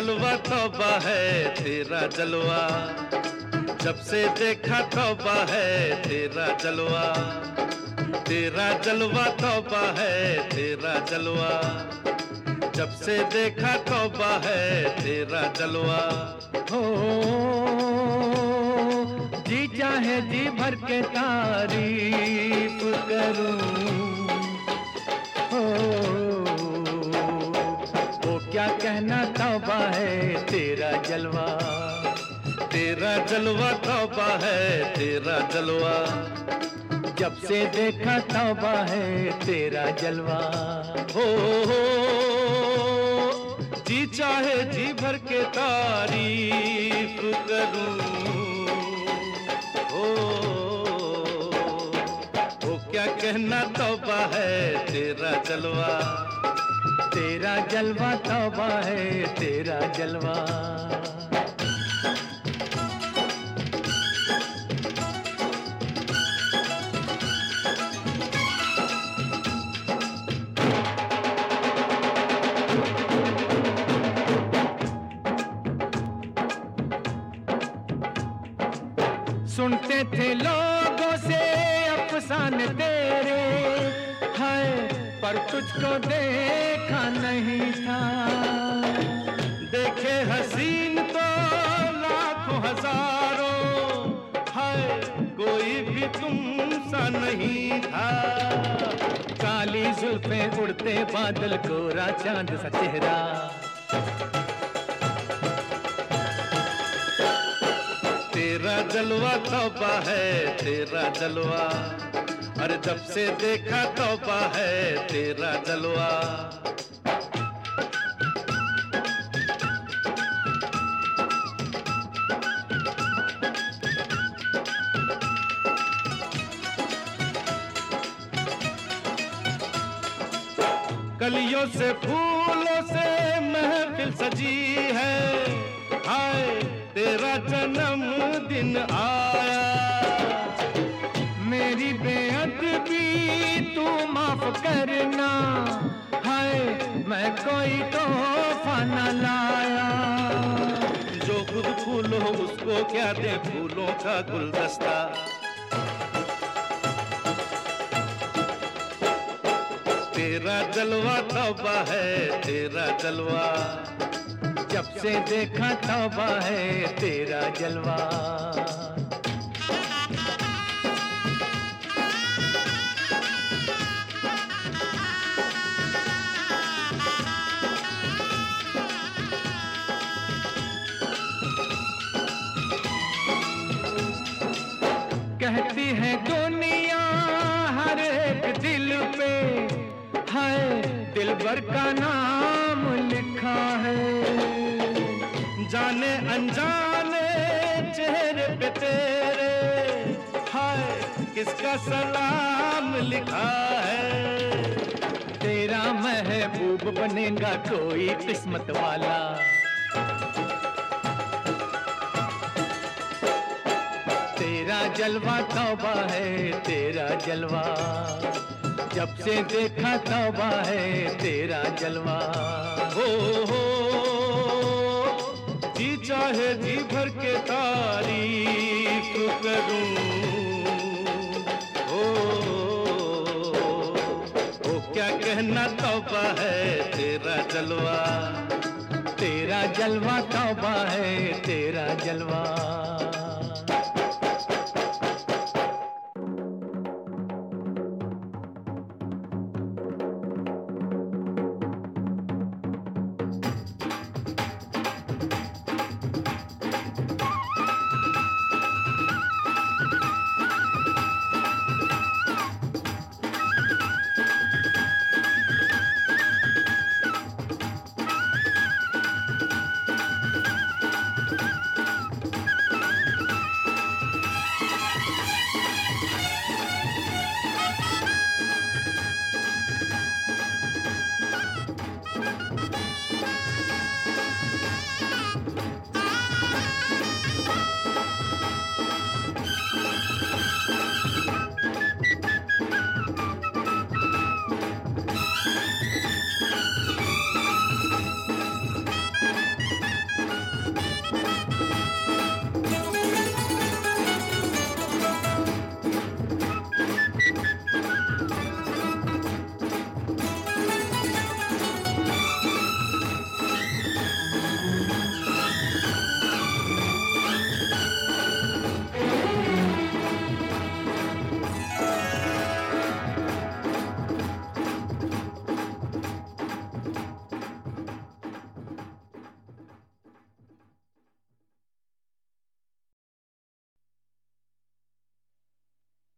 जलवा तौबा है तेरा जलवा, जब से देखा तौबा है तेरा जलवा, तेरा जलवा तौबा है तेरा जलवा, जब से देखा तौबा है तेरा जलवा। हो जी चाहे जी भर के तारीफ करूं, हो वो क्या कहना तौबा है तेरा जलवा, तेरा जलवा तौबा है तेरा जलवा, जब से देखा तौबा है तेरा जलवा। हो जी चाहे जी भर के तारीफ करूं, ओ क्या कहना तौबा है तेरा जलवा, तेरा जलवा तौबा है तेरा जलवा। सुनते थे लोगों से अफसाने तेरे, हाय पर तुझको देखा नहीं था। देखे हसीन तो लाखों हजारों, हाय कोई भी तुमसा नहीं था। काली जुल्फें उड़ते बादल, गोरा चांद सा चेहरा, तेरा जलवा तौबा है तेरा जलवा, अरे जब से देखा तौबा है तेरा जलवा। कलियों से फूलों से महफिल सजी है, हाय तेरा जन्मदिन आया। मेरी बेअदबी तू माफ करना, हाय मैं कोई तोहफा न लाया। जो खुद फूल हो उसको क्या दे फूलों का गुलदस्ता, तेरा जलवा तौबा है तेरा जलवा, जब से देखा तौबा है तेरा जलवा। कहती है दुनिया हर एक दिल पे, हाय दिलबर का नाम लिखा है। जाने अनजाने चेहरे पे तेरे, हाय किसका सलाम लिखा है। तेरा महबूब बनेगा कोई किस्मत वाला, तेरा जलवा तौबा है तेरा जलवा, जब से देखा तौबा है तेरा जलवा। हो जी चाहे जी भर के तारीफ करूं, ओ क्या कहना तौबा है तेरा जलवा, तेरा जलवा तौबा है तेरा जलवा।